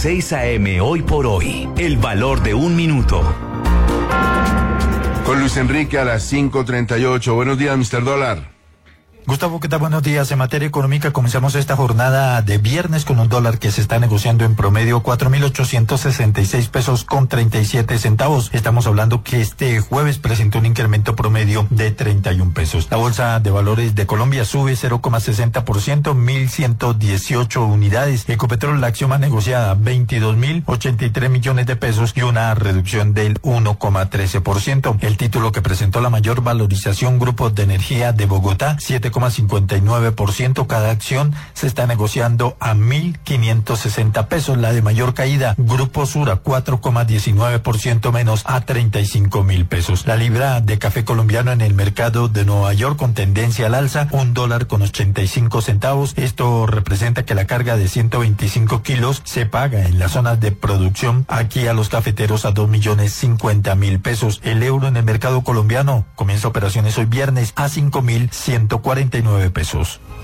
6 a.m. Hoy por hoy. El valor de un minuto. Con Luis Enrique a las 5:38. Buenos días, Mr. Dólar. Gustavo, ¿qué tal? Buenos días. En materia económica comenzamos esta jornada de viernes con un dólar que se está negociando en promedio 4.866 pesos con 37 centavos. Estamos hablando que este jueves presentó un incremento promedio de 31 pesos. La Bolsa de Valores de Colombia sube 0,60%, 1.118 unidades. Ecopetrol, la acción más negociada, 22.083 millones de pesos y una reducción del 1,13%. El título que presentó la mayor valorización, Grupo de Energía de Bogotá, 7,59%. Cada acción se está negociando a 1.560 pesos. La de mayor caída, Grupo Sura, 4,19% menos, a 35.000 pesos. La libra de café colombiano en el mercado de Nueva York con tendencia al alza, $1.85. Esto representa que la carga de 125 kilos se paga en las zonas de producción aquí a los cafeteros a 2.050.000 pesos. El euro en el mercado colombiano comienza operaciones hoy viernes a 5.149 pesos.